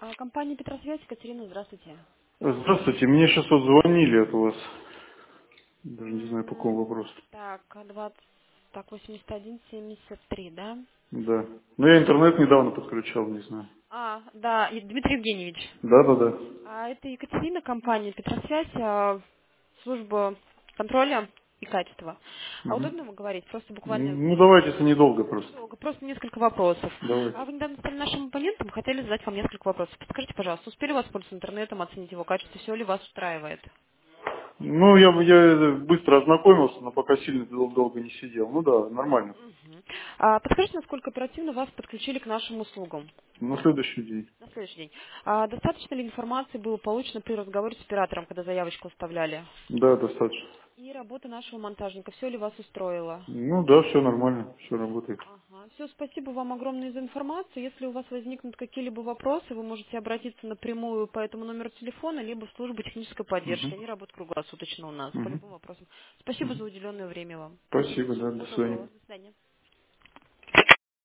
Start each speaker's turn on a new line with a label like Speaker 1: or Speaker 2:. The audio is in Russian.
Speaker 1: Компания Петросвязь, Екатерина, здравствуйте.
Speaker 2: Здравствуйте, мне сейчас вот звонили от вас. Даже не знаю, по какому вопросу.
Speaker 1: Так, 20, так, 8173, да?
Speaker 2: Да. Ну, я интернет недавно подключал, не знаю.
Speaker 1: Да, Дмитрий Евгеньевич.
Speaker 2: Да.
Speaker 1: Это Екатерина, компания Петросвязь, служба контроля и качества.
Speaker 2: Мгм.
Speaker 1: Удобно вам говорить? Просто буквально
Speaker 2: Ну, давайте, это недолго просто.
Speaker 1: недолго, просто несколько вопросов.
Speaker 2: Давайте.
Speaker 1: Вы недавно стали нашим абонентом, хотели задать вам несколько вопросов. Подскажите, пожалуйста, успели воспользоваться интернетом, оценить его качество, все ли вас устраивает?
Speaker 2: Ну, я быстро ознакомился, но пока сильно долго не сидел. Ну да, нормально.
Speaker 1: Мгм. Подскажите, насколько оперативно вас подключили к нашим услугам?
Speaker 2: На следующий день.
Speaker 1: На следующий день. Достаточно ли информации было получено при разговоре с оператором, когда заявочку оставляли?
Speaker 2: Да, достаточно.
Speaker 1: И работа нашего монтажника, все ли вас устроило?
Speaker 2: Ну да, все нормально, все работает.
Speaker 1: Ага. Все, спасибо вам огромное за информацию. Если у вас возникнут какие-либо вопросы, вы можете обратиться напрямую по этому номеру телефона, либо в службу технической поддержки.
Speaker 2: Угу.
Speaker 1: Они работают круглосуточно у нас по
Speaker 2: Угу.
Speaker 1: любым вопросам. Спасибо
Speaker 2: Угу.
Speaker 1: за уделенное время вам.
Speaker 2: Спасибо, да, до
Speaker 1: Всего
Speaker 2: свидания.
Speaker 1: доброго. До свидания.